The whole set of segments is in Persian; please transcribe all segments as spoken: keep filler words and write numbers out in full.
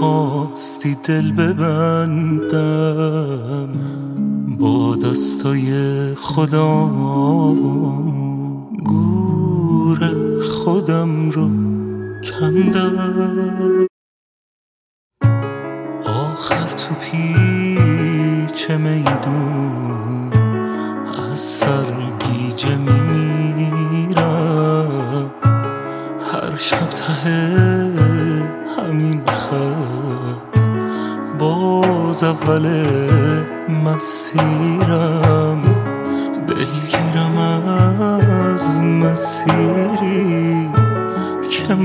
خواستی دل ببندم با دستای خودم، گور خودم رو کندم. آخر تو پیچ میدون از سرگیجه میمیرم، هر شب ته همین خط باز اول مسیرم، دلگیرم از مسیری که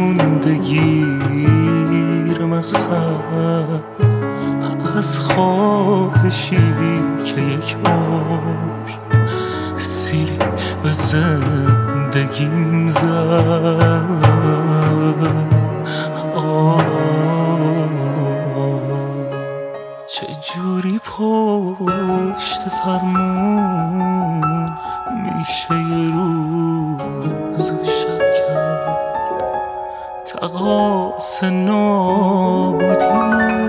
موندگیر مقصد، از خواهشی که یک بار سیلی به زندگیم زد. چجوری پشت فرمون میشه یه روز و شب کرد، تقاص نابودیمو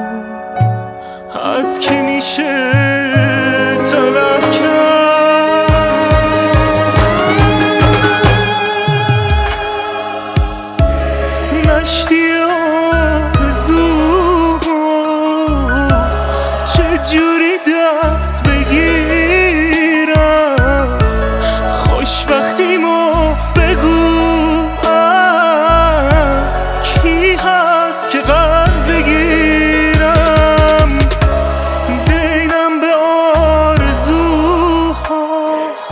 از کی میشه طلب کرد؟ نشتی چجوری دست بگیرم، خوشبختیمو بگو از کی هست که قرض بگیرم، دینم به آرزوها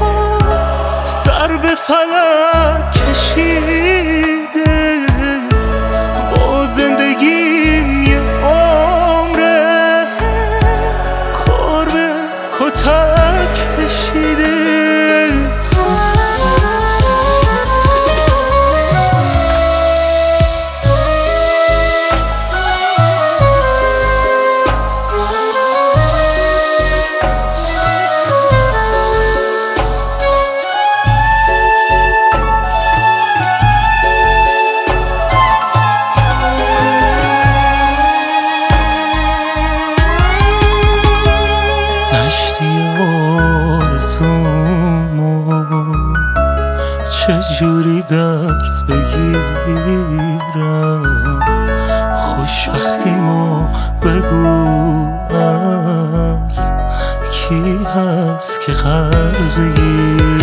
سر به فلک کشیده، با زندگیم یه عمره کار به کتک کشیده. نشتی آرزومو چجوری درس بگیرم، خوشبختیمو بگو از کی هست که قرض بگیرم.